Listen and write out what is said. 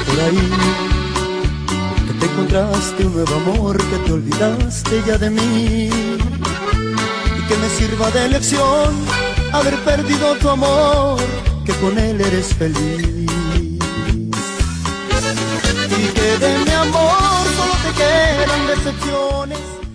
por ahí, que te encontraste un nuevo amor, que te olvidaste ya de mí, y que me sirva de lección haber perdido tu amor, que con él eres feliz, y que de mi amor solo te quedan decepciones.